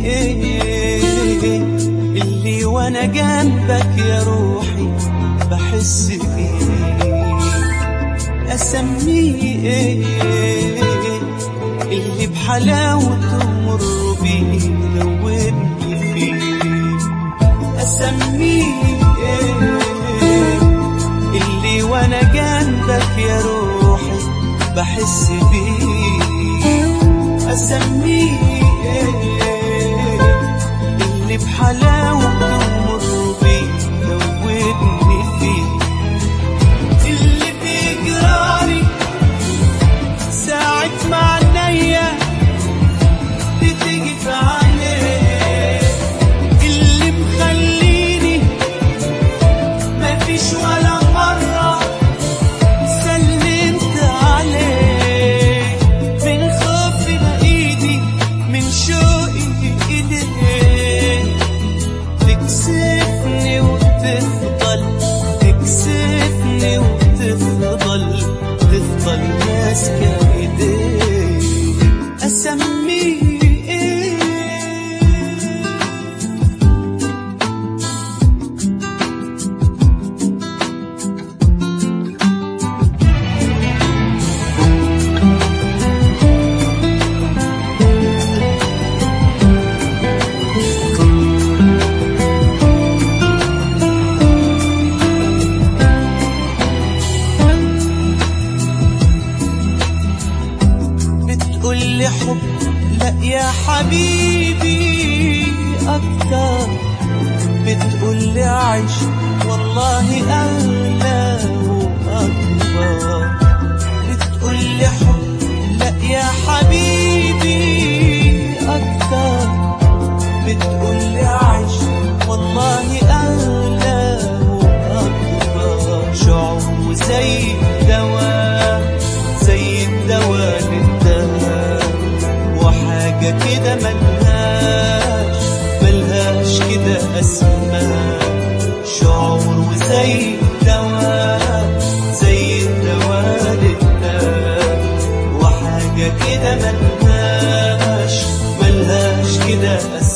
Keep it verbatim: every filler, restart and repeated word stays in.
ايه اللي وانا جنبك يا روحي بحس بيه؟ اسميه ايه اللي بحلاوته مر بيه دوبني فيه؟ اسميه ايه اللي وانا جنبك يا روحي بحس بيه؟ اسميه ايه اللي بحلاوته مر بيه دوبني فيه؟ اللي بيجرالي ساعة ما عينيا بتيجي في عينيه، اللي مخليني مفيش ولا مرة سلمت عليه، من خوفي بإيدي من شوقي إيديه. تكسفني وتفضل تكسفني وتفضل تفضل ماسكة إيديه. أسميه إيه؟ بتقولي حب لا يا حبيبي أكتر، بتقولي عيش والله أغلى وأكبر، بتقولي حب لا يا حبيبي أكتر، بتقولي عيش والله أغلى وأكبر. شعور زي الدواء زي الدواء للدهر، وحاجة كده ملهاش ملهاش كده أسماء. شعور وزي الدواء زي الدواء للدهر، وحاجة كده ملهاش ملهاش كده أسماء.